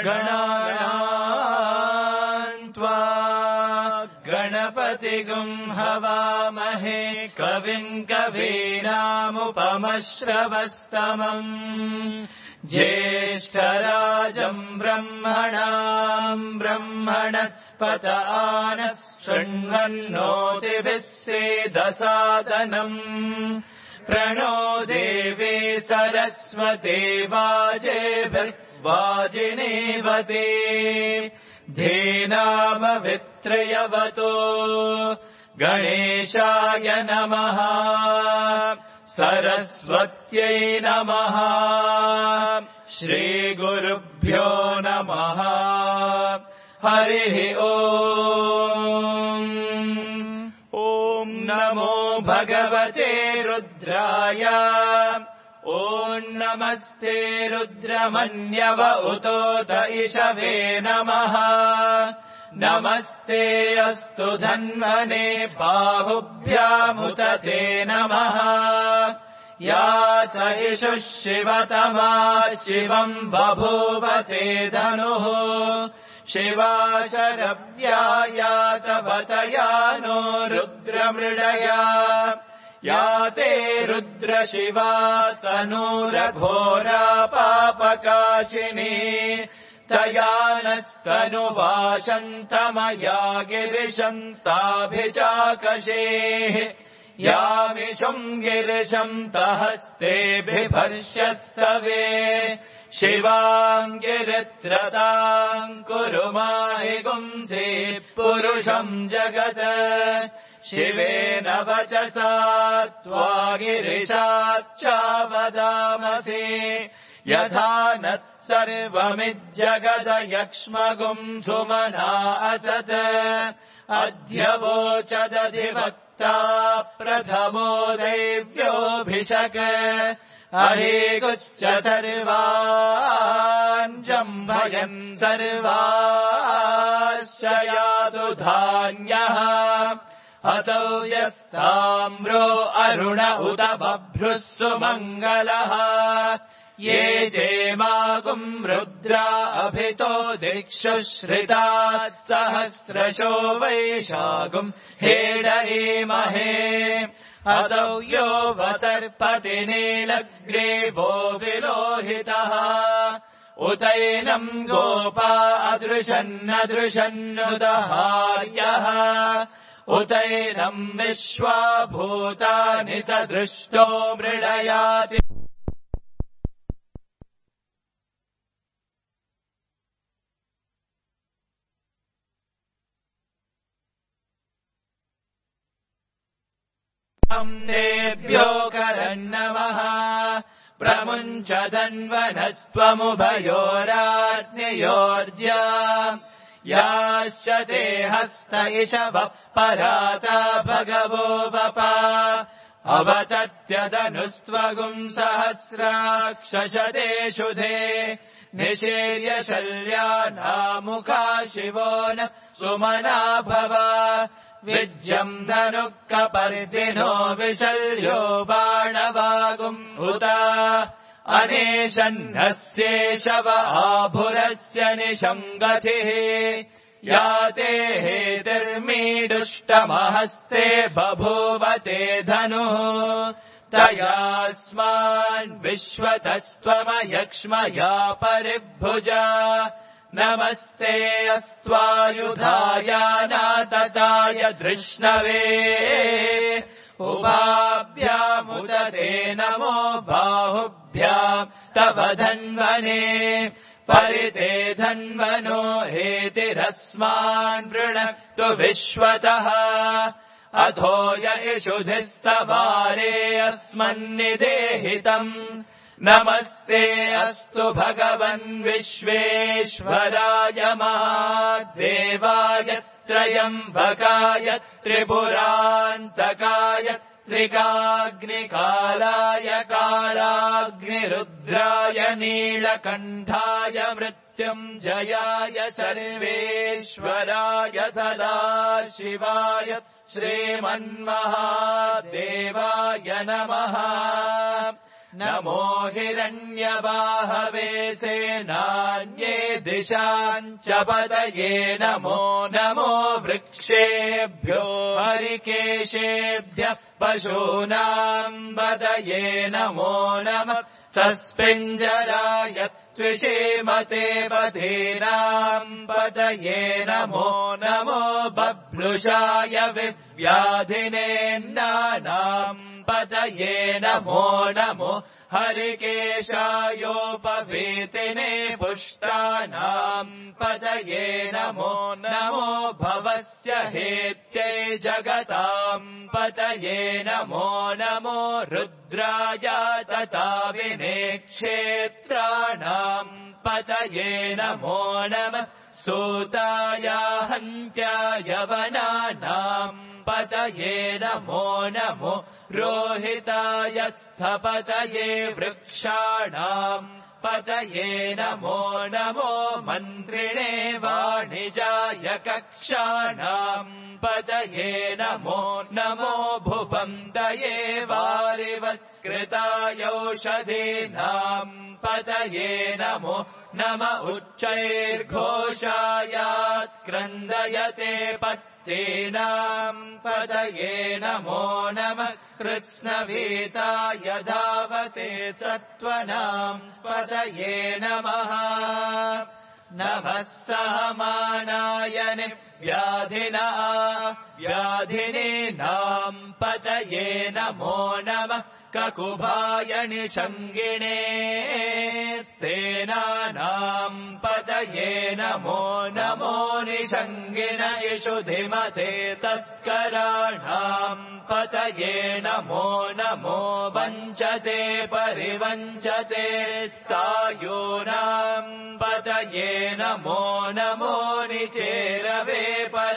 गणानाम् त्वा गणपतिगुम् हवामहे कविम् कवीनामुपमश्रवस्तमम् ज्येष्ठराजम् ब्रह्मणाम् ब्रह्मणस्पत आनः शृण्वन्नोतिभिः सेदसादनम् प्रणो देवी सरस्वती वाजेभिर्वाजिनीवती धेनामवित्रयवतो गणेशाय नमः सरस्वत्यै नमः श्रीगुरुभ्यो नमः हरिः ॐ नमो भगवते रुद्राय ॐ नमस्ते रुद्रमन्यव उतोत इषवे नमः नमस्ते अस्तु धन्वने बाहुभ्यामुत ते नमः यात इषुः शिवतमा शिवम् बभूव ते धनुः शिवाशरव्या यातवतया नो रुद्रमृडया याते रुद्रशिवा तनूरघोरा पापकाशिनी तया नस्तनुवाशन्तमया गिरिशन्ताभिचाकशेः यामिषुम् गिरिशन्तहस्ते बिभर्ष्यस्तवे शिवाम् गिरित्रताम् कुरु माहि गुंसे पुरुषम् जगत् शिवेन वचसा त्वा गिरिशाच्चावदामसि यथा नः सर्वमिज्जगदयक्ष्मगुम् सुमना असत् अद्य वोचदधिवक्ता प्रथमो दैव्योऽभिषक् अहेकुश्च सर्वान् जम्भयन् सर्वाश्च यातु धान्यः असौ यस्ताम्रो अरुण उत बभ्रुः सुमङ्गलः ये जेमागुम् रुद्रा अभितो दिक्षु श्रितात् सहस्रशो वैशागुम् हेडयेमहे असौ यो वसर्पति नीलग्रीवो विलोहितः उतैनम् गोपा अदृशन्नदृशन्नुदहार्यः उतैनम् विश्वा भूतानि सदृष्टो मृडयाति देभ्यो करन्नमः प्रमुञ्च धन्वनस्त्वमुभयोराज्ञयोर्ज्या याश्च ते हस्त इषवः पराता भगवो वपा अवतत्यदनुस्त्वगुम् सहस्राक्षशते शुधे निशीर्य शल्यानामुखा शिवो न सुमना भव विज्यम् धनुः कपर्दिनो विशल्यो बाणवागुम् उता अनेशन्नस्येषव आभुरस्य निशङ्गतिः याते हेतिर्मीडुष्टमहस्ते बभूवते धनुः तयास्मान् विश्वतस्त्वमयक्ष्मया परिभुजा नमस्ते अस्त्वायुधाय नातताय धृष्णवे उभाभ्यामुदते नमो बाहुभ्याम् तव धन्वने परिते धन्वनो हेतिरस्मान् वृणक्तु विश्वतः अथो य इषुधिः सवारे अस्मन्निदेहितम् नमस्ते अस्तु भगवन् विश्वेश्वराय महादेवाय त्रयम्बकाय त्रिपुरान्तकाय त्रिकाग्निकालाय कालाग्निरुद्राय नीलकण्ठाय मृत्युञ्जयाय सर्वेश्वराय सदाशिवाय श्रीमन्महादेवाय नमः नमो हिरण्यबाहवे सेनान्ये दिशाञ्च पतये नमो नमो वृक्षेभ्यो हरिकेशेभ्यः पशूनाम् पतये नमो नमः सस्पिञ्जराय त्विषेमते पथीनाम् पतये नमो नमो बभ्रुषाय विव्याधिनेन्नानाम् पतये नमो नमो हरिकेशायोपवीतिने पुष्टानाम् पतये नमो नमो भवस्य हेत्यै जगताम् पतये नमो नमो रुद्राय तथा विनेक्षेत्राणाम् पतये नमो नमः सूताय हन्त्याय वनानाम् पतये नमो नमो रोहिताय स्थपतये वृक्षाणाम् पतये नमो नमो मन्त्रिणे वाणिजाय कक्षाणाम् पतये नमो नमो भुवन्तये वारिवत्कृतायौषधीनाम् पतये नमो नम उच्चैर्घोषायात्क्रन्दयते पत्तीनाम् पतये नमो नमः कृत्स्नवीताय धावते सत्त्वनाम् पतये नमः नमः सहमानायनि व्याधिनीनाम् पतये नमो नमः ककुभाय निषङ्गिणे स्तेनानाम् पतये नमो नमो निषङ्गिण इषुधिमते तस्कराणाम् पतये नमो नमो वञ्चते परिवञ्चते स्थायूनाम् पतये नमो नमो निचेरवे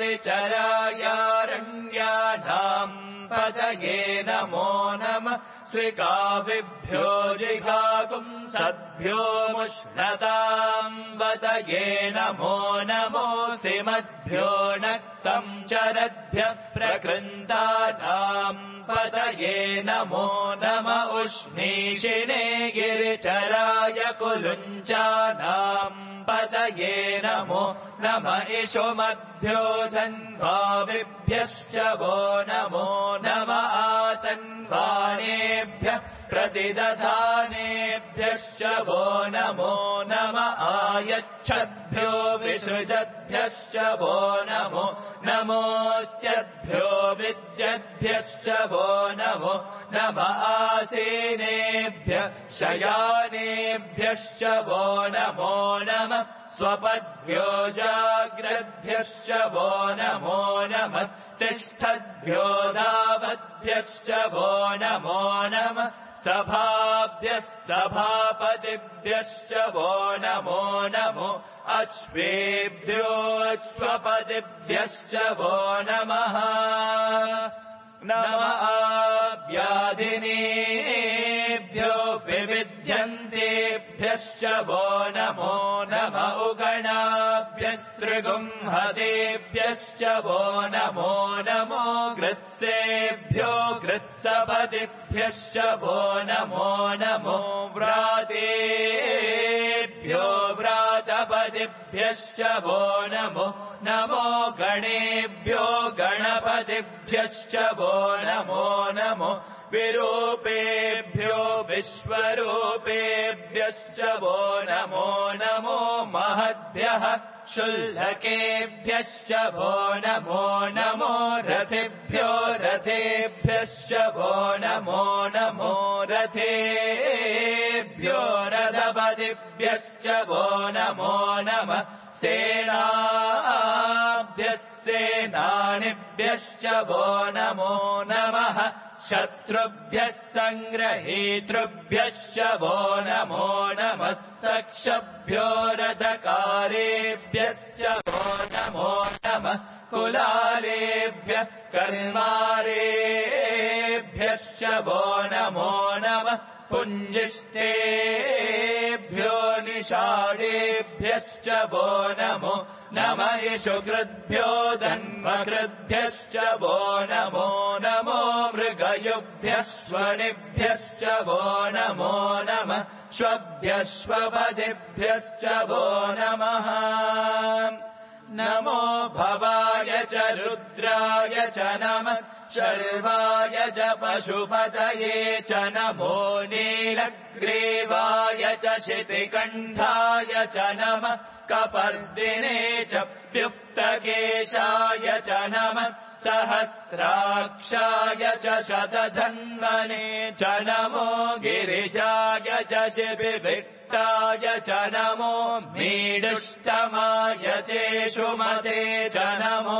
परिचरायारण्यानाम् पतये नमो नमः स्विकाविभ्यो जिघाकुंसद्भ्यो मुष्णताम् पतये नमो नमो सिमद्भ्यो नक्तम् चरद्भ्यः प्रकृन्तानाम् पतये नमो नम उष्णीषिणे गिरिचराय कुलुञ्चानाम् पतये नमो नम इषुमभ्यो धन्वाविभ्यश्च वो नमो नम आतन्वानेभ्यः प्रतिदधानेभ्यश्च वो नमो नम आयच्छद्भ्यो विसृजद्भ्यश्च वो नमो नमोऽस्यद्भ्यो विद्यद्भ्यश्च वो नमो नम आसीनेभ्यः शयानेभ्यश्च वो नमो नमः स्वपद्भ्यो जाग्रद्भ्यश्च वो नमो नमः तिष्ठद्भ्यो धावद्भ्यश्च वो नमो नमः सभाभ्यः सभापतिभ्यश्च वो नमो नमो अश्वेभ्यो अश्वपतिभ्यश्च वो नमः नमः व्याधिनेभ्यो विविध्यन्तेभ्यश्च वो नमो नम उगणाभ्यस्त्रिगुंहतेभ्यश्च वो नमो नमो कृत्सेभ्यो कृत्सपतिभ्यश्च वो नमो नमो व्रातेभ्यो व्रातपतिभ्यश्च वो नमो नमो गणेभ्यो गणपतिभ्यश्च वो नमो नमो विरूपेभ्यो विश्वरूपेभ्यश्च वो नमो नमो महद्भ्यः शुल्लकेभ्यश्च वो नमो नमो रथेभ्यो रथेभ्यश्च वो नमो नमो रथेभ्यो रथपतिभ्यश्च वो नमो नमः सेनाभ्यः सेनानिभ्यश्च वो नमो नमः शत्रुभ्यः सङ्ग्रहीतृभ्यश्च वो नमो नमस्तक्षभ्यो रथकारेभ्यश्च वो नमो नमः कुलालेभ्यः कर्मारेभ्यश्च वो नमो नमः पुञ्जिष्टेभ्यो निषाडेभ्यश्च वो नमो नम इषुकृद्भ्यो धन्वकृद्भ्यश्च वो नमो नमो मृग गयुभ्यः श्वनिभ्यश्च वो नमो नमः श्वभ्यश्वपदिभ्यश्च वो नमः नमो भवाय च रुद्राय च नमः शर्वाय च पशुपतये च नमो नीलग्रीवाय च शितिकण्ठाय च नमः कपर्दिने च प्युक्तकेशाय च नमः सहस्राक्षाय च शतधन्वने च नमो गिरिशाय च शिबिविक्ताय च नमो मीडुष्टमाय चेषुमते च नमो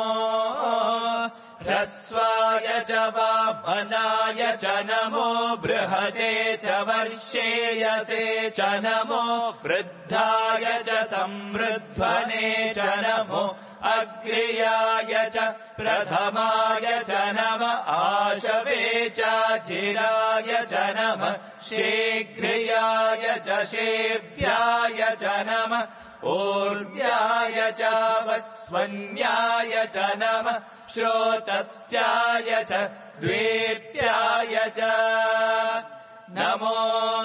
ह्रस्वाय च वामनाय च नमो बृहते च वर्षेयसे च नमो वृद्धाय च संवृध्वने च नमो अग्र्याय च प्रथमाय च नमः आशवे च चिराय च नमः शीघ्रियाय च शेभ्याय च नमः ऊर्व्याय च वस्वन्याय च नमः श्रोतस्याय च द्वेप्याय च नमो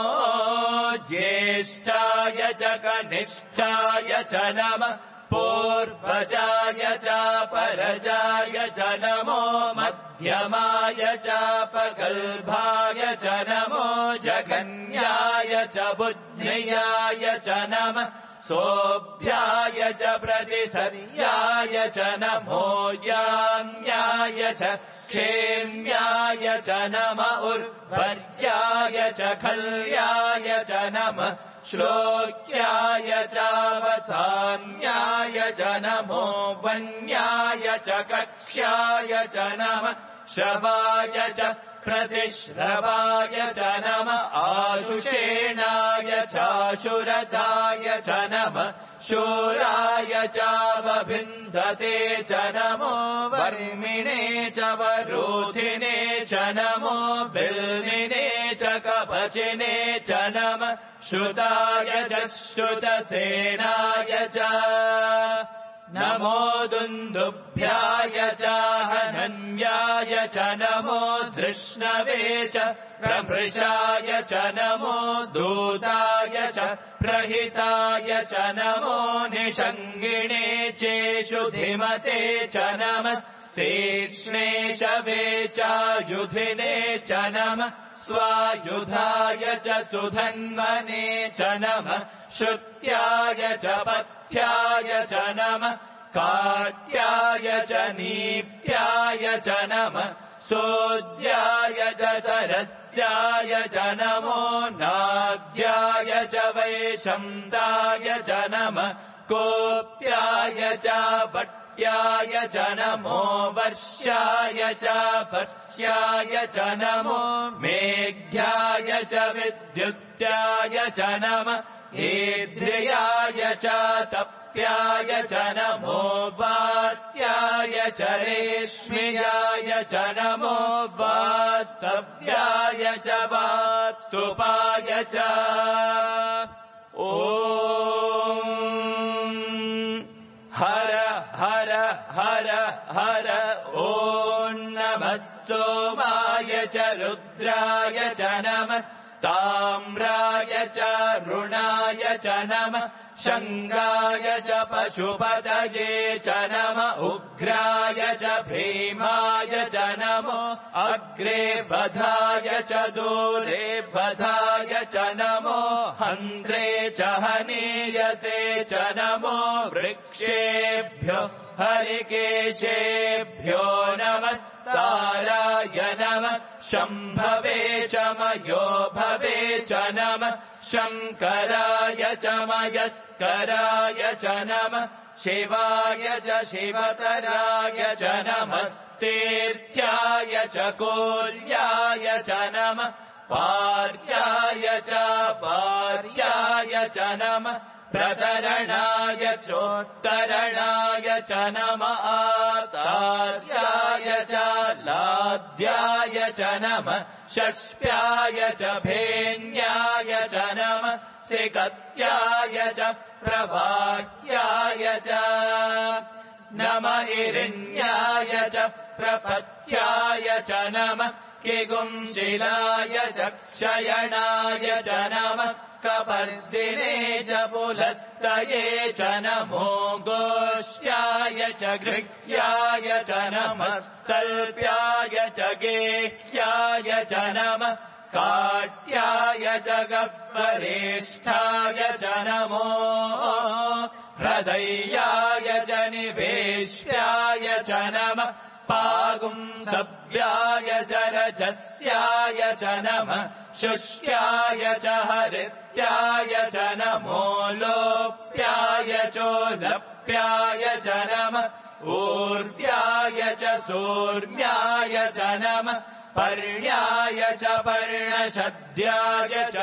ज्येष्ठाय च कनिष्ठाय च नमः पूर्वजाय च परजाय च नमो मध्यमाय च पगल्भाय च नमो जगन्याय च बुद्ध्याय च नमः सोऽभ्याय च प्रतिसर्याय च नमो याम्याय च क्षेम्याय च नमः उर्वर्याय च खल्याय च नमः श्लोक्याय च वसान्याय च नमो वन्याय च कक्ष्याय च नमः श्रवाय च प्रतिश्रवाय च नमः आशुषेणाय चाशुरताय च नमः शूराय च वभिन्दते च नमो वर्मिणे च वरोधिने च नमो बिल्विने च कवचिने च नमः श्रुताय च श्रुतसेनाय च नमो दुन्दुभ्याय च हनन्याय च नमो धृष्णवे च प्रभृशाय च नमो दूताय च प्रहिताय च नमो निषङ्गिणे चेषु धिमते च नमस्तीक्ष्णे शवे च युधिने च नमः स्वायुधाय च सुधन्वने च नमः श्रुत्याय च पथ्याय च नमः काट्याय च नीप्याय च नमः सोद्याय च सरस्याय च नमो नाद्याय च वैशन्ताय च नमः कोप्याय च भट्याय च नमो वर्ष्याय च भक्ष्याय च नमो मेघ्याय च विद्युत्याय च नमः ईद्रियाय च तप्याय च नमो वात्याय च रेश्म्याय च नमो वास्तव्याय च वास्तुपाय च ॐ हर हर हर हर ॐ नमः सोमाय च रुद्राय च नमः ताम्राय च ऋणाय च नमः शङ्गाय च पशुपतये च नमः उग्राय च भीमाय च नमो अग्रे बधाय च दूरे बधाय च नमो हन्त्रे च हनीयसे च नमो वृक्षेभ्यो हरिकेशेभ्यो नमस्ताराय नमः शम्भवे च मयो भवे च नमः शङ्कराय च मयस्कराय च नमः शिवाय च शिवतराय च नमस्तीर्थ्याय च कोल्याय च नमः पार्याय च पार्याय च नमः प्रतरणाय चोत्तरणाय च नमः आतार्याय च लाद्याय च नमः षष्प्याय च भेन्याय च नमः सिकत्याय च प्रवाह्याय च नम इरिण्याय च प्रपथ्याय च नमः किगुंशिलाय च क्षयणाय च नमः कपर्दिने च पुलस्तये च नमो गोष्ठ्याय च गृह्याय च नमस्तल्प्याय च गेह्याय च नमः काट्याय च गह्वरेष्ठाय च नमो हृदयाय च निवेश्याय च नमः पागुंसव्याय च रजस्याय च नमः शुष्याय च हरित्याय च नमो लोप्याय चोलप्याय च नमः ऊर्व्याय च सूर्म्याय च नमः पर्ण्याय च पर्णशद्याय च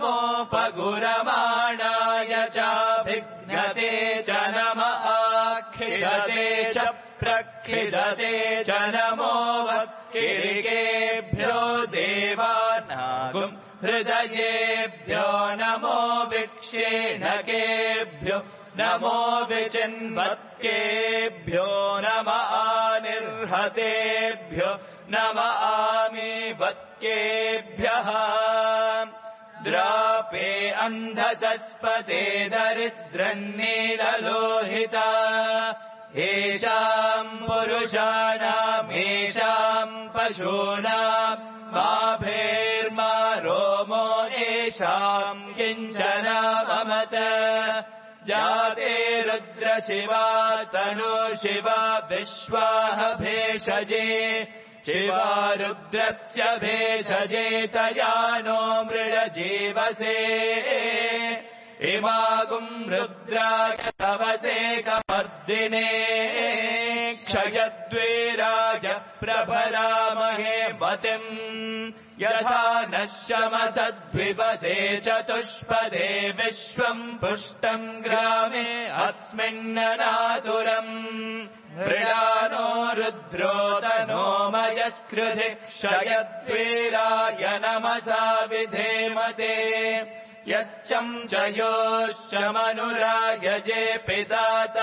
नमोपगुरमाणाय चाभिघ्नते च नमः आखिदते च प्रखिदते च नमो वक्किरिकेभ्यो देवानागुं हृदयेभ्यो नमो विक्षेणकेभ्यो नमो विचिन्वत्केभ्यो नमः निर्हतेभ्यो नमः आमीवत्केभ्यः द्रापे अन्धसस्पते दरिद्रन्नीललोहिता येषाम् पुरुषाणामेषाम् पशूनाम् माभेर्मा रोमो येषाम् किञ्चन ममत जाते रुद्रशिवा तनु शिवा विश्वाह भेषजे शिवा रुद्रस्य भेषजे तया नो मृडजीवसे इमागुम् रुद्राय तवसे कपर्दिने क्षयद्वीराय प्रभरामहे मतिम् यथा नः शमसद्विपदे चतुष्पदे विश्वम् पुष्टम् ग्रामे अस्मिन्ननातुरम् मृडानो रुद्रो तनो मयस्कृधि क्षयद्वीराय नमसा विधेमते यच्चम् च योश्च मनुरायजे पिता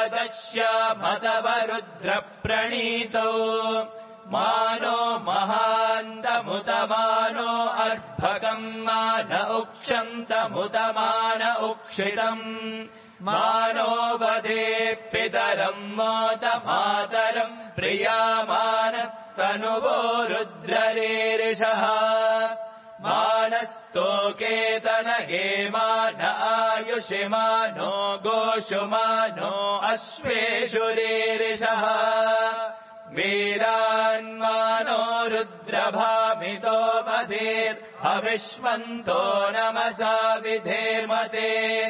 तदश्यामतवरुद्रप्रणीतौ मानो महान्तमुतमानो अर्भकम् मान उक्षन्तमुतमान उक्षितम् मानो वदे पितरम् मोतमातरम् प्रियामान तनुवो रुद्ररेरिषः मानस्तोकेतन हेमान आयुषिमानो गोषुमानो अश्वेषुरेरिषः वीरान्मानो रुद्रभामितो मधेर्हविष्मन्तो नमसा विधेर्मते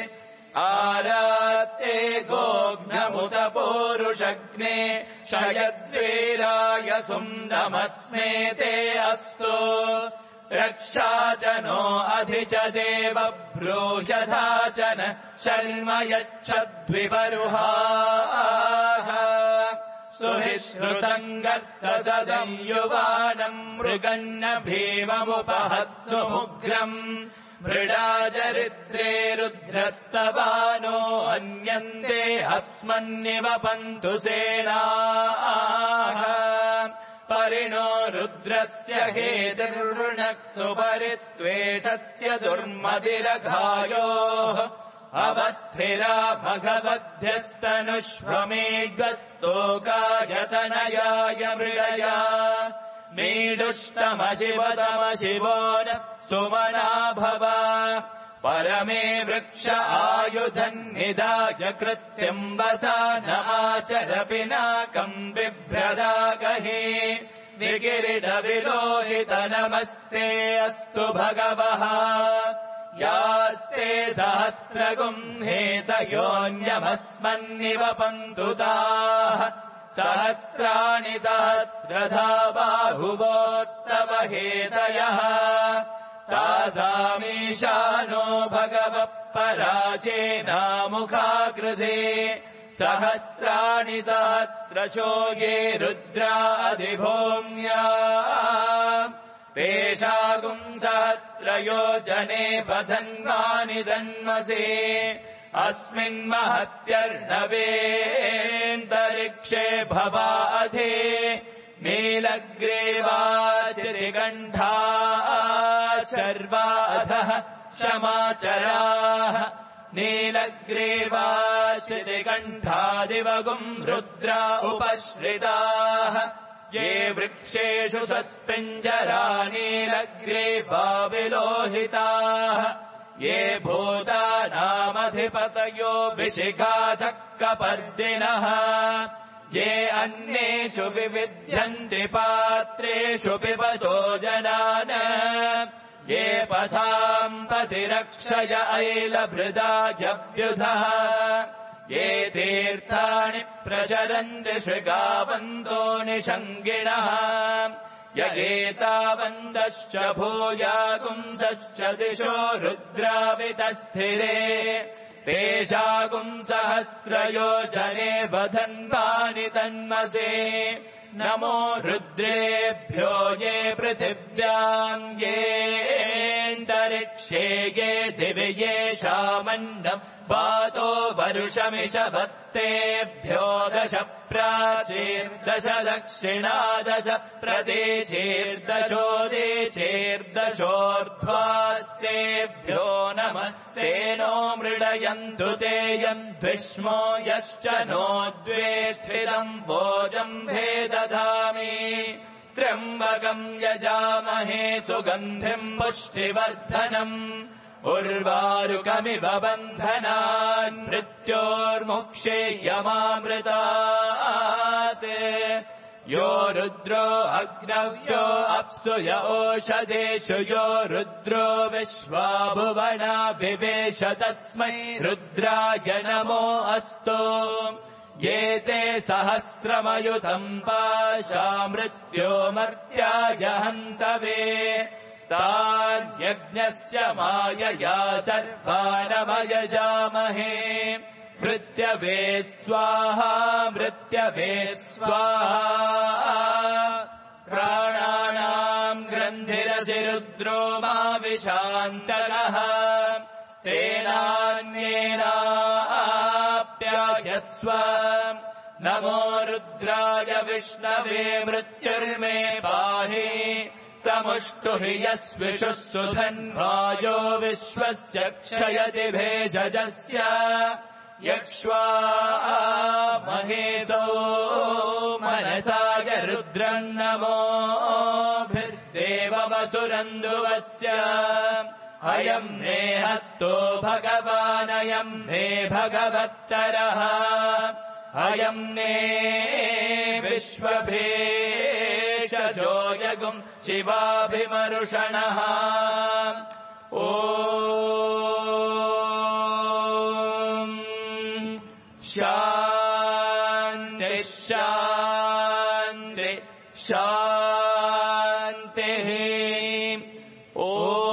आरात्ते गोघ्नमुत पूरुषग्ने शयद्वीराय सुन्दमस्मेते अस्तु रक्षा च नो अधि च देव ब्रूह्यथा च न शर्म यच्छद्विपरुहाः सुहिश्रुतम् गर्तसदम् युवानम् मृगन्न भीममुपहत्तुमुग्रम् मृडाचरित्रे रुद्रस्तवानो अन्यन्ते अस्मन्निवपन्तु सेनाः परिणो रुद्रस्य हेतिर्वृणक्तु परित्वेषस्य दुर्मतिरघायोः अवस्थिरा भगवद्भ्यस्तनुष्वमेद्वत्तोकायतनयाय मृडया मीडुष्टमशिवतमशिवो न सुमना भव परमे वृक्ष आयुधन्निदाय कृत्यम् वसान आचर पिनाकम् बिभ्रदागहे विकिरीटविलोहित नमस्ते अस्तु भगवः यास्ते सहस्रगुंहेतयोऽन्यमस्मन्निवपन्तु ताः सहस्राणि सहस्रधा बाहुवोस्तव हेतयः तासामीशानो भगवः पराचेनामुखाकृते सहस्राणि सहस्रशो ये रुद्राधिभूम्या तेषागुम् सहस्रयोजने पधन्वानि धन्मसे अस्मिन्महत्यर्णवेऽन्तरिक्षे भवाधे नीलग्रीवाचितिकण्ठा शर्वाधः क्षमाचराः नीलग्रीवाचितिकण्ठादिवगुम् रुद्रा उपश्रिताः ये वृक्षेषु सस्पिञ्जरा नीलग्रीवा विलोहिताः ये भूतानामधिपतयो विशिखासक्कपर्दिनः ये अन्येषु विविध्यन्ति पात्रेषु पिबतो जनान् ये पथाम् पतिरक्षय ऐलभृदायव्युधः ये तीर्थानि प्रचरन्ति शृगावन्तो निषङ्गिणः य एतावन्तश्च भूयागुंसश्च दिशो रुद्रावितस्थिरे तेषागुंसहस्रयोजने वधन्तानि तन्मसे नमो रुद्रेभ्यो ये पृथिव्याम् येऽन्तरिक्षे ये दिवि येषामन्नम् वातो वरुषमिषभस्तेभ्यो 10 प्राचीर्दश दक्षिणादश प्रतीचीर्दशोदीचीर्दशोर्ध्वास्तेभ्यो नमस्ते नो मृडयन्तु ते यन्ध्विष्मो यश्च नो द्वे स्थिरम् भोजम् भेदधामि त्र्यम्बकम् यजामहे सुगन्धिम् पुष्टिवर्धनम् उर्वारुकमिव बन्धनान् मृत्योर्मुक्षेयमामृतात् यो रुद्रो अग्नव्यो अप्सु य ओषधेषु यो रुद्रो विश्वा भुवना विवेश तस्मै रुद्राय नमो अस्तु ये ते सहस्रमयुतम् पाशा मृत्यो मर्त्याय हन्तवे तान्यज्ञस्य मायया सर्वानमयजामहे मृत्यवे स्वाहा मृत्यवे स्वाहा प्राणानाम् ग्रन्थिरसि रुद्रो मा विशान्तरः तेनान्येनाप्यायस्व नमो रुद्राय विष्णवे मृत्युर्मे पाहि तमुष्टुहि यस्विषुः सुधन्वायो विश्वस्य क्षयति भेषजस्य यक्ष्वा महेशो मनसाय रुद्रम् नमोभिर्देववसुरन्दुवस्य अयम् मे हस्तो भगवानयम् मे भगवत्तरः अयम् मे विश्वभेषजो यगुम् शिवाभिमरुषणः ॐ शान्ति शान्ति शान्तिः ॐ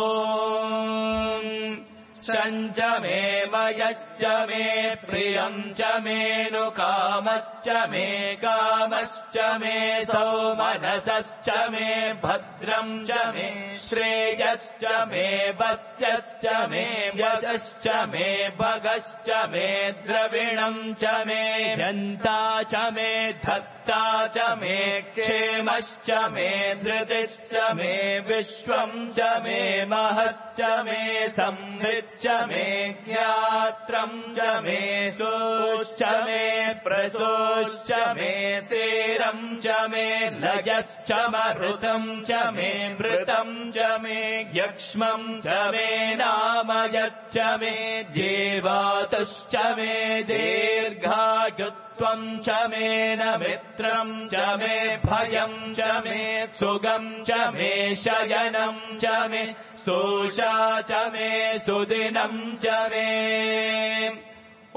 सञ्च मे मयश्च मे प्रियम् च मेऽनुकामश्च मे कामश्च मे सौमनसश्च मे भद्रम् च मे श्रेयश्च मे वत्स्यश्च मे यशश्च मे भगश्च मे द्रविणम् च मे यन्ता च मे धत्ता च मे क्षेमश्च मे धृतिश्च मे विश्वम् च मे महश्च मे संविच्च मे ज्ञात्रम् च मे सोश्च मे प्रसोश्च मे सेरम् च मे लयश्च मरुतम् च मे मृतम् च मे यक्ष्मम् च मे नामयच्च मे जीवातुश्च मे दीर्घायुत्वम् च मे न मित्रम् च मे भयम् च मे सुगम् च मे शयनम् च मे सोषा च मे सुदिनम् च मे ॐ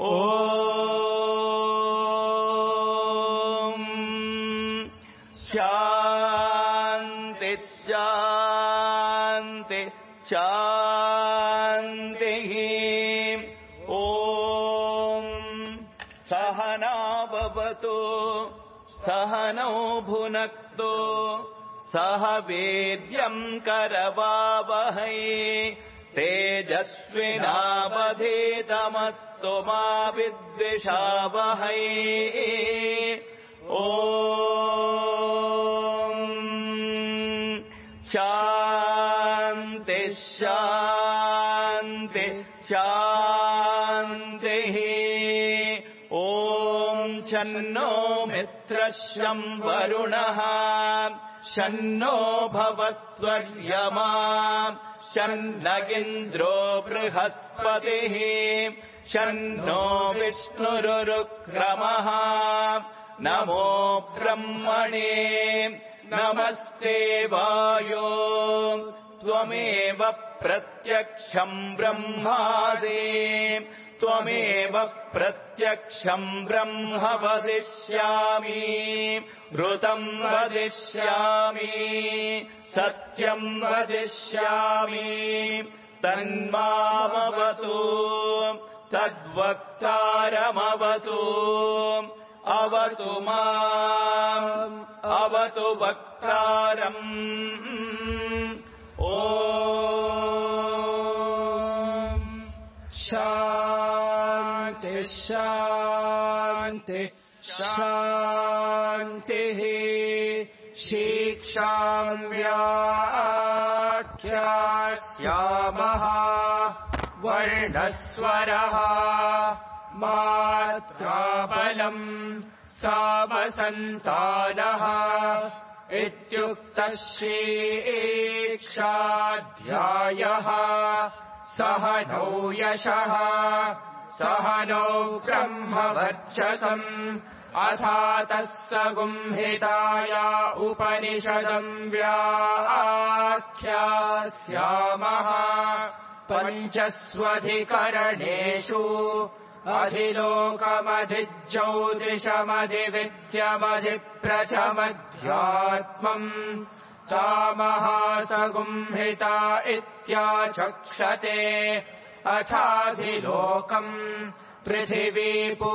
शान्ति शान्ति शान्तिः ॐ सहना भवतु सहनौ भुनक्तु सह वीर्यम् करवावहै तेजस्विनावधीतमस्तु मा विद्विषावहै ॐ शान्ति शान्ति शान्तिः ॐ शन्नो मित्रः शं वरुणः शन्नो भवत्वर्यमा शन्न इन्द्रो बृहस्पतिः शन्नो विष्णुरुक्रमः नमो ब्रह्मणे नमस्ते वायो त्वमेव प्रत्यक्षम् ब्रह्मासि त्वमेव प्रत्यक्षम् ब्रह्म वदिष्यामि ऋतम् वदिष्यामि सत्यम् वदिष्यामि तन्मामवतु तद्वक्तारमवतु अवतु माम् अवतु वक्तारम् ॐ शान्ति शान्ति शान्तिः शिक्षाम् व्याख्यास्यामः वर्णस्वरः मात्राबलम् सामसन्तानः इत्युक्तः शिक्षाध्यायः सह नौ यशः सह नौ ब्रह्मवर्चसम् अथातः सगुंहिताया उपनिषदम् व्याख्यास्यामः पञ्चस्वधिकरणेषु अधिलोकमधिज्योतिषमधिविद्यमधिप्रचमध्यात्मम् तामहासगुंहिता इत्याचक्षते अथाधिलोकम् पृथिवी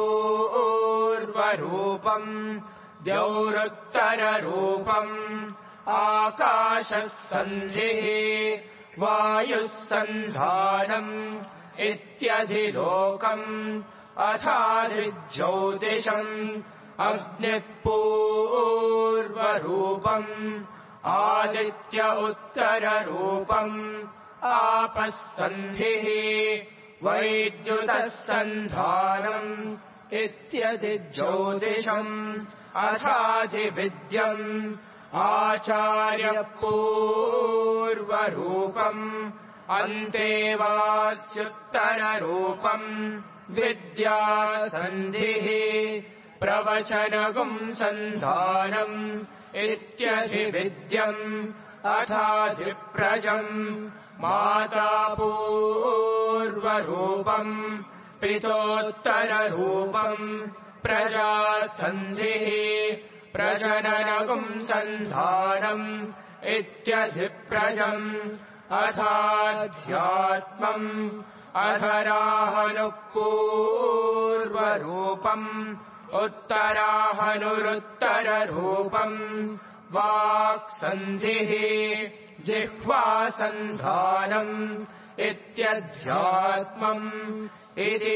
पूर्वरूपम् द्यौरुत्तररूपम् आकाशः सन्धिः वायुः सन्धानम् इत्यधिलोकम् अथाधिज्योतिषम् अग्निः पूर्वरूपम् आदित्य उत्तररूपम् आपः सन्धिः वैद्युतः सन्धानम् इत्यधिज्योतिषम् अथाधिविद्यम् आचार्यः पूर्वरूपम् अन्तेवास्युत्तररूपम् विद्या सन्धिः प्रवचनगुम् सन्धानम् इत्यधिविद्यम् अथाधिप्रजम् माता पूर्वरूपम् पितोत्तररूपम् प्रजा सन्धिः प्रजननगुम् सन्धानम् इत्यधिप्रजम् अथाध्यात्मम् अधराहनुः पूर्वरूपम् उत्तराहनुरुत्तररूपम् वाक्सन्धिः जिह्वासन्धानम् इत्यध्यात्मम् इति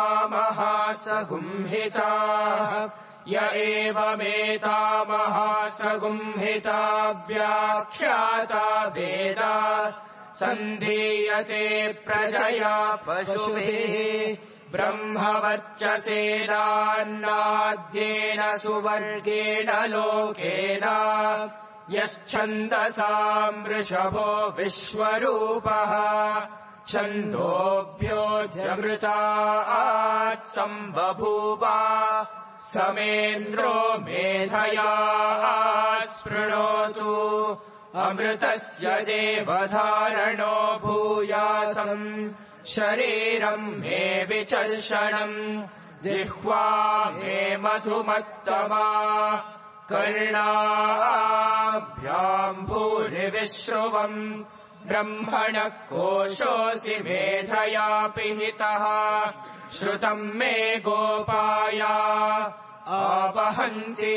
महासगुंहिताः य एवमेता महासगुंहिता व्याख्याता वेदा सन्धीयते प्रजया पशुभिः ब्रह्मवर्चसेनान्नाद्येन सुवर्गेण लोकेन यश्छन्दसाम् वृषभो विश्वरूपः छन्दोभ्योऽध्यमृतात् सम्बभूव समेन्द्रो मेधया स्पृणोतु अमृतस्य देवधारणो भूयासम् शरीरम् मे विचर्षणम् जिह्वा मे मधुमत्तमा कर्णाभ्याम् भूरिविश्रुवम् ब्रह्मणः कोशोऽसि मेधया पिहितः श्रुतम् मे गोपाया आवहन्ति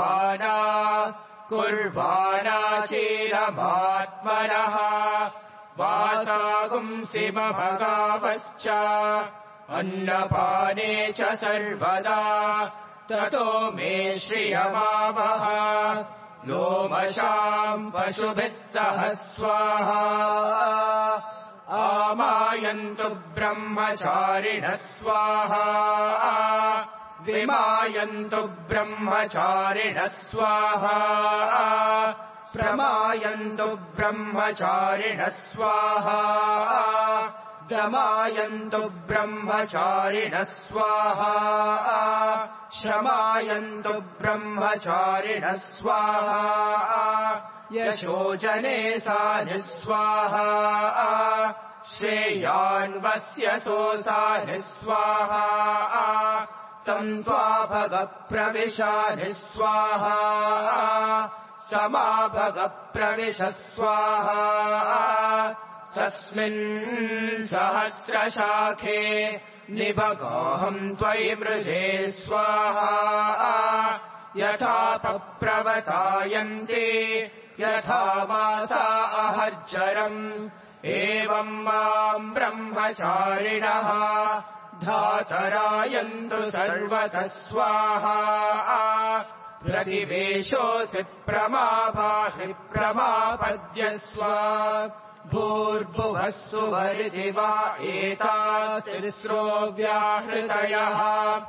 वितन्वाना कुर्वाणा चीरमात्मनः वासागुंसि मभगावश्च अन्नपाने च सर्वदा ततो मे श्रियमावह लोमशाम् पशुभिः सह स्वाहा आमायन्तु ब्रह्मचारिणः स्वाहा विमायन्तु ब्रह्मचारिणः स्वाहा प्रमायन्तु ब्रह्मचारिणः स्वाहा दमायन्तु ब्रह्मचारिणः स्वाहा शमायन्तु ब्रह्मचारिणः स्वाहा यशोजने सा निःस्वाहा श्रेयान्वस्य सोऽसा निःस्वाहा तम् त्वाभगप्रविशा निःस्वाहा समाभगप्रविश स्वाहा तस्मिन् सहस्रशाखे निभगाहम् त्वयि मृजे स्वाहा यथा पप्रवतायन्ते यथा वासा अहर्जरम् एवम् माम् ब्रह्मचारिणः धातरायन्तु सर्वतः स्वाहा प्रतिवेशोऽसि प्रमाभाहि प्रमापद्यस्व भूर्भुवः सुवरिति वा एतास्तिस्रो व्याहृतयः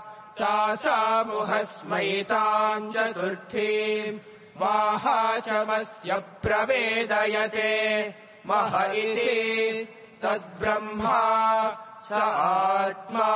तासामुहस्मैताम् चतुर्थीम् वाहाचमस्य प्रवेदयते मह इति तद्ब्रह्मा स आत्मा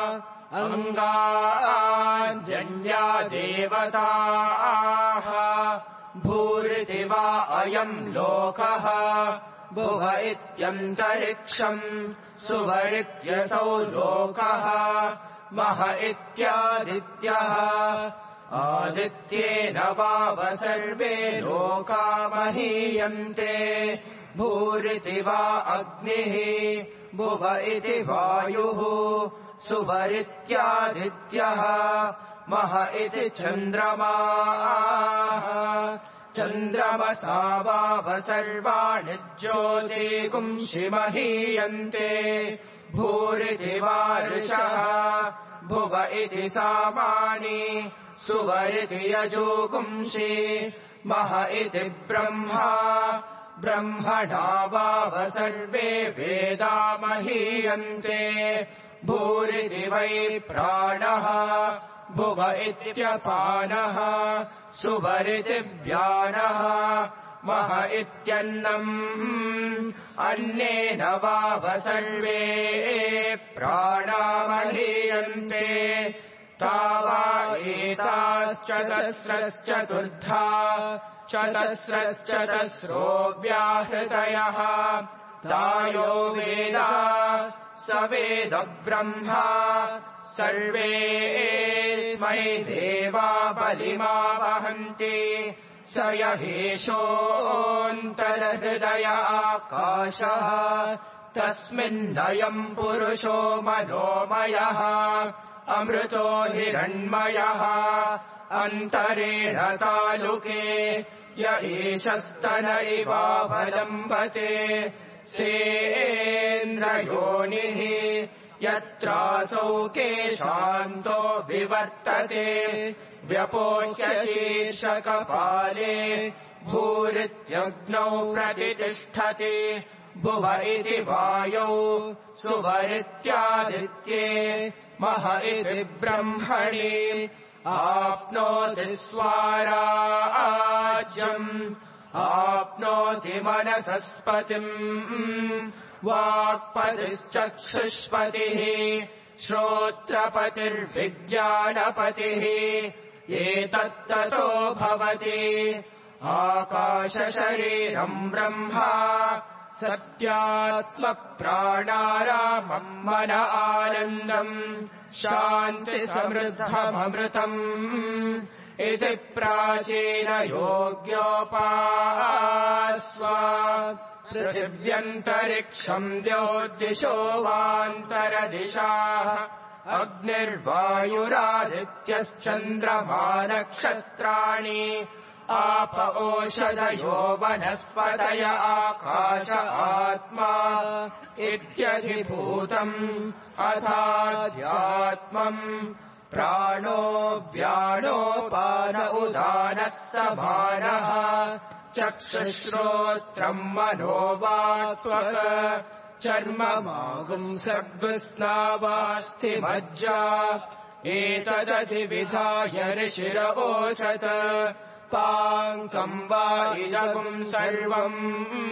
अङ्गान्यन्या देवताः भूरिति वा अयम् लोकः भुव इत्यन्तरिक्षम् सुवरित्यसौ लोकः मह इत्यादित्यः आदित्येन वाव सर्वे लोका महीयन्ते भूरिति वा अग्निः भुव इति वायुः सुवरित्यादित्यः मह इति चन्द्रमाः चन्द्रमसा वाव सर्वाणि ज्योतिगुंषि महीयन्ते भूरिति वा ऋचः भुव इति सामानि सुवरिति यजुगुंषि मह इति ब्रह्मा ब्रह्मणा वाव सर्वे वेदा महीयन्ते भूरिति वै प्राणः भुव इत्यपानः सुवरिति व्यानः मह इत्यन्नम् अन्नेन वाव सर्वे प्राणा महीयन्ते तावा एताश्चतस्रश्चतुर्धा चतस्रश्चतस्रो व्याहृतयः तायो वेदा स वेद ब्रह्मा सर्वेऽस्मै देवा बलिमा वहन्ति स यहेशोऽन्तर्हृदय आकाशः तस्मिन्नयम् पुरुषो मनोमयः अमृतो हिरण्मयः अन्तरेण तालुके य एषस्तन इवावलम्बते सेन्द्रयोनिः यत्रासौ केशान्तो विवर्तते व्यपोह्य शीर्षकपाले भूरित्यग्नौ प्रतितिष्ठति भुव इति वायौ सुवरित्यादित्ये मह इति ब्रह्मणि आप्नोति स्वाराज्यम् आप्नोति मनसस्पतिम् वाक्पतिश्चक्षुष्पतिः श्रोत्रपतिर्विज्ञानपतिः एतत्ततो भवति आकाशशरीरम् ब्रह्मा सत्यात्मप्राणारामम् मन आनन्दम् शान्तिसमृद्धममृतम् इति प्राचीनयोग्योपास्वा पृथिव्यन्तरिक्षम् द्योदिशो वान्तरदिशाः अग्निर्वायुरादित्यश्चन्द्रमा नक्षत्राणि आप ओषधयो वनस्पतय आकाश आत्मा इत्यधिभूतम् अथाध्यात्मम् प्राणो व्यानोपान उदानः समानः चक्षुश्रोत्रम् मनोवाक्त्वक् चर्ममागुंसग्स्नावास्थिमज्जा एतदधिविधाय ऋषिरवोचत् पाङ्कम् वा इदगुम् सर्वम्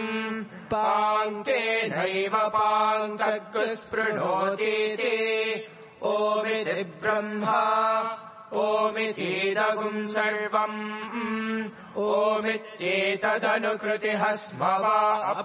पाङ्केनैव पाङ्कस्पृणोतीति ओमिति ब्रह्मा ओमितीदगुम् सर्वम् ओमित्येतदनुकृतिः स्म वा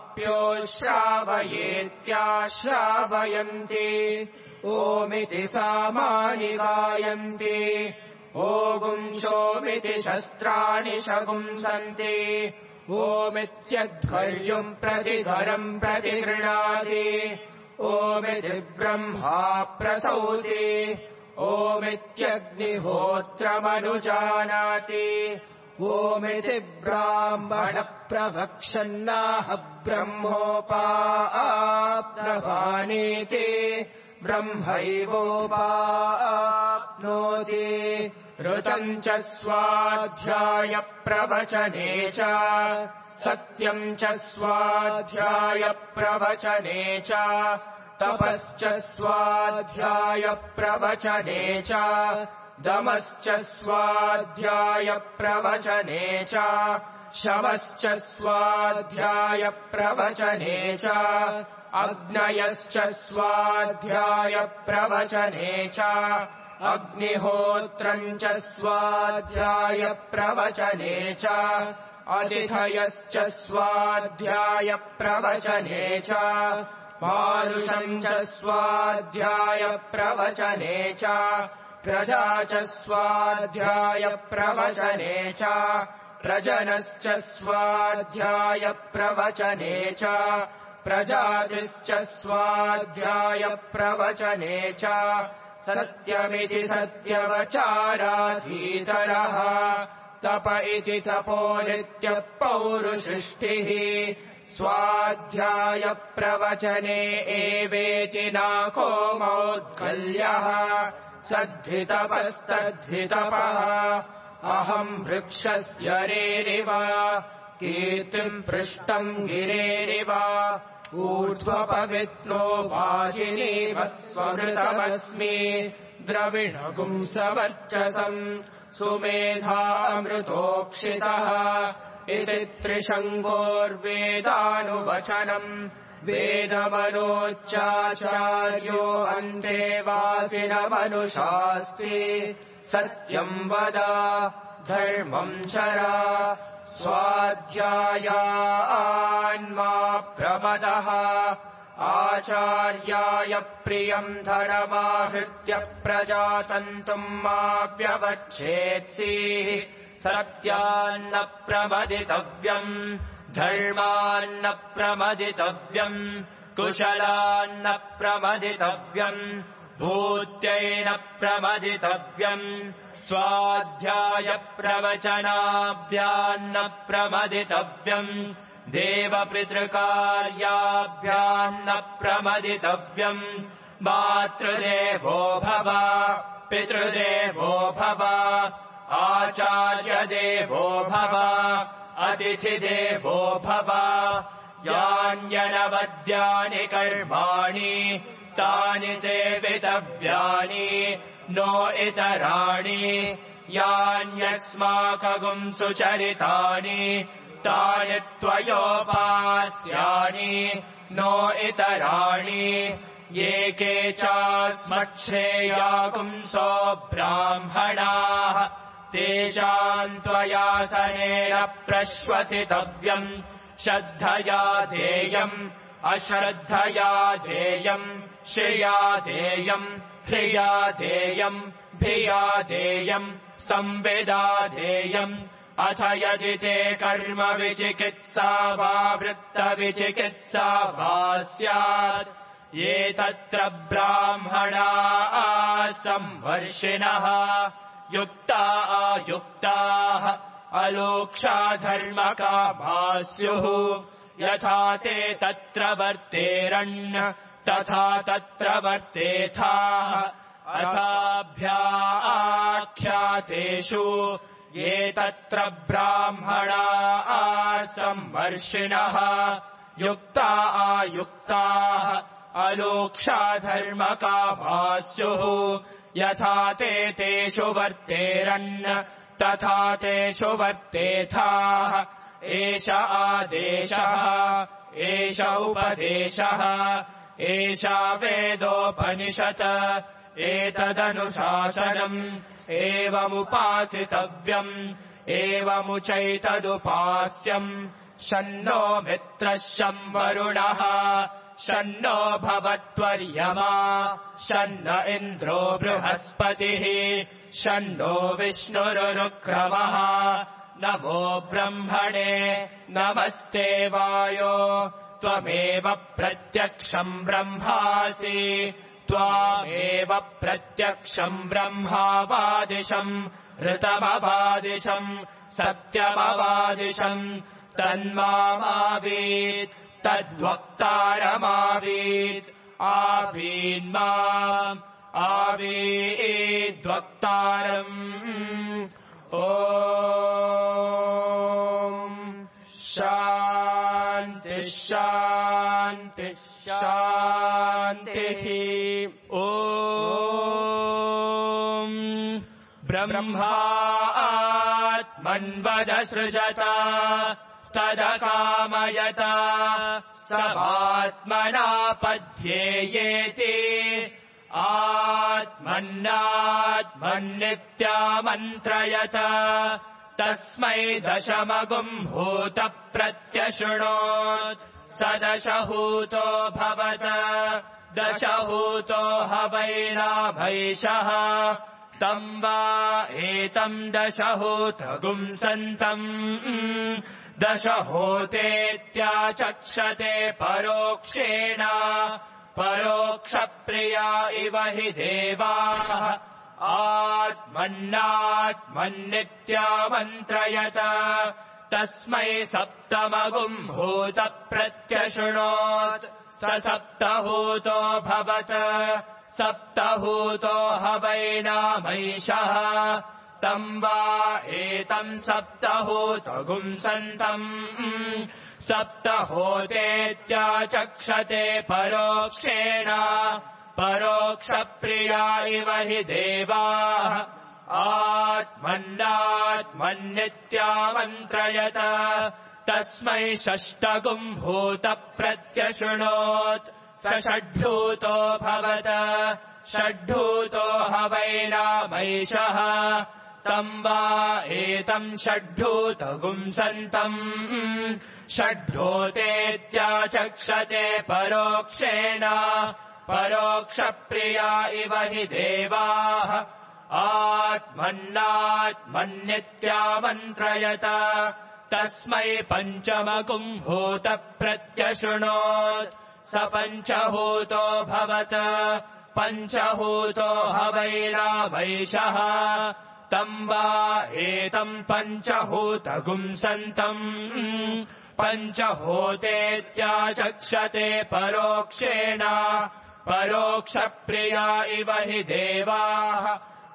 अप्योश्रावयेत्याश्रावयन्ति ओमिति सामानि गायन्ति ओगुंशोमिति शस्त्राणि शगुंसन्ति ओमित्यध्वर्युम् प्रतिघरम् प्रतिगृह्णाति ओमिति ब्रह्मा प्रसौति ओमित्यग्निहोत्रमनुजानाति ओमिति ब्राह्मण प्रवक्षन्नाह ब्रह्मोपाप्नवानीति ब्रह्मैवोपाप्नोति ऋतम् च स्वाध्याय प्रवचने च सत्यम् च स्वाध्याय प्रवचने च तपश्च स्वाध्याय प्रवचने च दमश्च स्वाध्याय प्रवचने च शमश्च स्वाध्याय प्रवचने च अग्नयश्च स्वाध्याय प्रवचने च अग्निहोत्रम् च स्वाध्याय प्रवचने च अतिथयश्च स्वाध्याय प्रवचने च मारुषम् च स्वाध्याय प्रवचने च प्रजा च स्वाध्याय प्रवचने च प्रजनश्च स्वाध्याय प्रवचने च प्रजातिश्च स्वाध्याय प्रवचने च सत्यमिति सत्यवचाराधीतरः तप इति तपो नित्यः पौरुषिष्टिः स्वाध्याय प्रवचने एवेति नाको मौद्गल्यः तद्धि तपस्तद्धि-तपः अहम् वृक्षस्य रेरिव कीर्तिम् पृष्टम् गिरेरिव ऊर्ध्वपवित्रो वाजिनीव स्वमृतमस्मि द्रविणगुम् सवर्चसम् सुमेधामृतोक्षितः इति त्रिशङ्कोर्वेदानुवचनम् वेदमनोच्चाचार्यो अन्तेवासिनमनुशास्ति सत्यम् वद धर्मम् चर स्वाध्यायान्मा प्रमदः आचार्याय प्रियम् धर्माहृत्य प्रजातन्तुम् मा व्यवच्छेत्सीः सत्यान्न प्रमदितव्यम् धर्मान्न प्रमदितव्यम् कुशलान्न प्रमदितव्यम् भूत्यैन प्रमदितव्यम् स्वाध्याय प्रवचनाभ्यान्न प्रमदितव्यम् देवपितृकार्याभ्यान्न प्रमदितव्यम् मातृदेवो भव पितृदेवो भव आचार्यदेवो भव अतिथिदेवो भव यान्यनवद्यानि कर्माणि तानि सेवितव्यानि नो इतराणि यान्यस्माकगुम् सुचरितानि तानि त्वयोपास्यानि नो इतराणि ये के चास्मच्छ्रेयागुंसो ब्राह्मणाः तेषाम् त्वयासनेन प्रश्वसितव्यम् श्रद्धया ध्येयम् अश्रद्धया ध्येयम् श्रिया ध्येयम् ह्रिया ध्येयम् भिया ध्येयम् संविदा ध्येयम् अथ यदि ते कर्म विचिकित्सा वा वृत्तविचिकित्सा वा स्यात् ये तत्र ब्राह्मणाः संवर्षिणः युक्ता अयुक्ताः अलोक्षा धर्मकामास्युः यथा ते तत्र वर्तेरन् तथा तत्र वर्तेथाः अथाभ्याख्यातेषु ये तत्र ब्राह्मणाः सम्मर्षिणः युक्ता आयुक्ताः अलोक्षा धर्मकामास्युः यथा ते तेषु वर्तेरन् तथा तेषु वर्तेथाः एष आदेशः एष उपदेशः एषा वेदोपनिषत् एतदनुशासनम् एवमुपासितव्यम् एवमुचैतदुपास्यम् शन्नो मित्रः शं वरुणः शन्नो भवत्वर्यमा शन्न इन्द्रो बृहस्पतिः शन्नो विष्णुरुक्रमः नमो ब्रह्मणे नमस्ते वायो त्वमेव प्रत्यक्षम् ब्रह्मासि त्वामेव प्रत्यक्षम् ब्रह्मावादिशम् ऋतमवादिशम् सत्यमवादिशम् तन्मामावीत् तद्वक्तारमावीत् आवीन्माम् आवीद्वक्तारम् ॐ शान्ति शान्ति शान्तिः ॐ ब्रह्मात्मन्वदसृजत तदकामयत सवात्मना पद्येयेति आत्मन्नात्मन्नित्यामन्त्रयत तस्मै दशमगुम् भूतप्रत्यशृणोत् स दशहूतो भवत दशहूतो हवैनाभैषः तम् वा एतम् दशहूतगुम् सन्तम् दशहोतेत्याचक्षते परोक्षेण परोक्षप्रिया इव हि देवाः आत्मन्नात्मन्नित्यामन्त्रयत तस्मै सप्तमगुम् भूतप्रत्यशृणोत् स सप्तहूतो भवत सप्तहूतो हवैनामैषः तम् वा एतम् सप्तहूतगुम् सन्तम् सप्तहोतेत्याचक्षते परोक्षेण परोक्षप्रिया इव हि देवाः आत्मन्नात्मन्नित्यामन्त्रयत तस्मै षष्ठगुम् भूतप्रत्यशृणोत् स षड्भूतो भवत षड्भूतो हवैनामैषः तम् वा एतम् षड्भूतगुम् सन्तम् षड्भूतेत्याचक्षते परोक्षेण परोक्षप्रिया इव हि देवाः आत्मन्नात्मन्नित्यामन्त्रयत तस्मै पञ्चमगुम् भूतप्रत्यशृणोत् स पञ्चभूतो भवत पञ्चभूतो हवैनामैषः तम् वा एतम् पञ्चभूतगुम् सन्तम् पञ्चभूतेत्याचक्षते परोक्षेण परोक्षप्रिया इव हि देवाः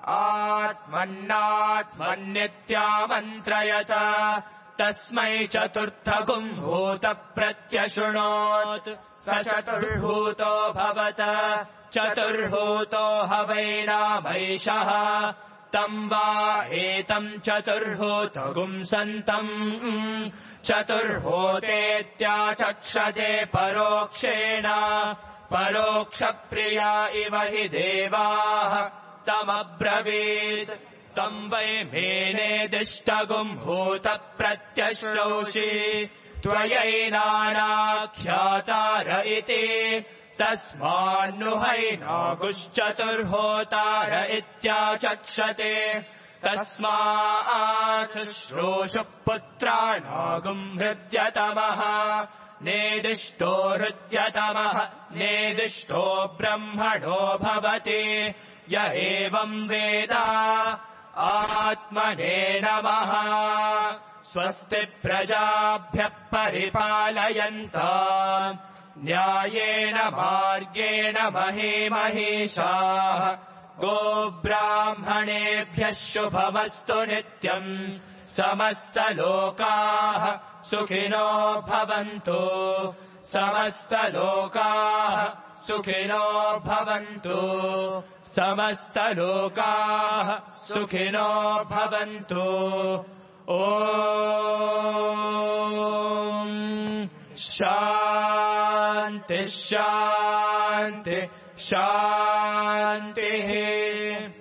आत्मन्नात्मन्नित्यामन्त्रयत तस्मै चतुर्थगुम् भूतप्रत्यशृणोत् स चतुर्भूतो भवत चतुर्भूतो हवैनामैषः तम् वा एतम् चतुर्भूतगुम् सन्तम् चतुर्भूतेत्याचक्षते परोक्षेण परोक्षप्रिया इव हि देवाः तमब्रवीत् तम् वै मेनेदिष्टगुम् भूतप्रत्यश्रौषि त्वयैनानाख्यातार इति तस्मान्नुहैनागुश्चतुर्होतार इत्याचक्षते तस्मात् शुश्रूषुः पुत्राणागुम् हृद्यतमः नेदिष्टो हृद्यतमः नेदिष्टो ब्रह्मणो भवति य एवम् वेद आत्मने नमः स्वस्ति प्रजाभ्यः परिपालयन्ताम् न्यायेन मार्गेण महीमहीषाः गोब्राह्मणेभ्यः शुभमस्तु नित्यम् समस्तलोकाः सुखिनो भवन्तु समस्तलोकाः सुखिनो भवन्तु समस्तलोकाः सुखिनो भवन्तु ॐ शान्ति शान्ति शान्तिः